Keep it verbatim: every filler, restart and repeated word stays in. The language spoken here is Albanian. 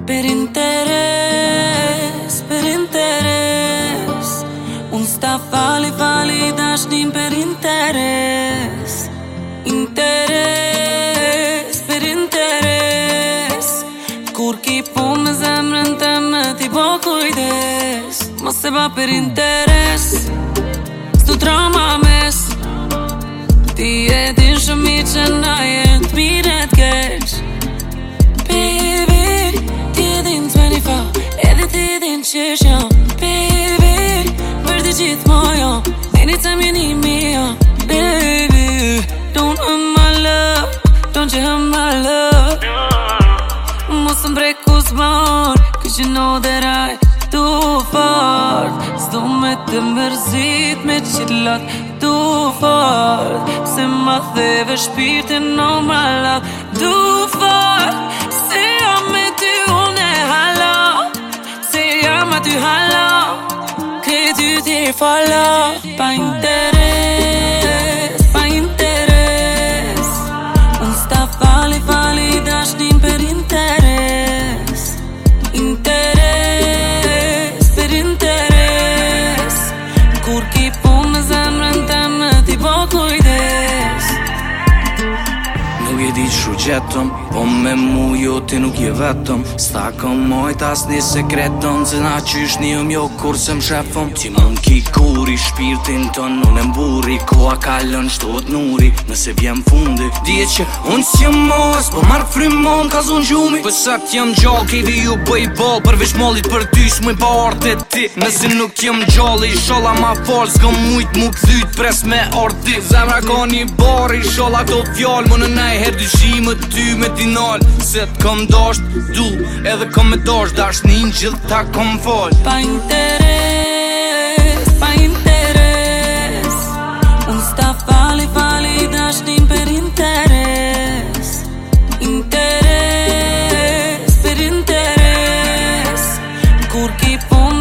Per interes, per interes Unë sta fali, fali dashnin per interes Interes, per interes Kur ki pun me zemrën të me ti bo kujdes Mos se ba per interes Stu trama mes Ti e din shumë i që na jet miret keq Baby, ti e din twenty-four Edhe ti e din qesh jam Baby, për të gjithë mojo Anytime you need me, oh Baby, don't hurt my love Don't you hurt my love Mos më brek ku s'mon Cause you know that I do fort S'do me të mërzit me qillat Do fort Se ma theve shpirtin no my love Do fort Se jam me ty unë e halo Se jam aty halo Këtë ty t'jeri falo Pa interes Pa interes Unë sta fali fali dashnin per interes Interes Per interes Kur ki pun me zemrën të me ti bo kujdes Nuk e di që gjetëm Po me mu jo ti nuk je vetëm Sta këm mojt as një sekretëm Se na qysh njëm jo kur se më shefëm Ti mund ki kuri shpirtin tën Unë e mburi Koa kalën shtot nuri Nëse vjem fundi Dje që unë s'jem mos Po marrë frimon ka zon gjumi Pësat jem gjall Kejdi ju bëj bol Përveç mollit për ty s'muj pa orte ti Nëse nuk jem gjall Isholla ma fol S'kom mujt mu këthyt Pres me orti Zemra ka një bar Isholla këto fjall Më në nej her dyshimë ty me dinal Se t'kom dasht du Edhe kom me dasht Dasht një gjithë ta kom fol Pa interes Pa interes Unë sta fali fali dashnin per interes Interes Per interes Kur ki pun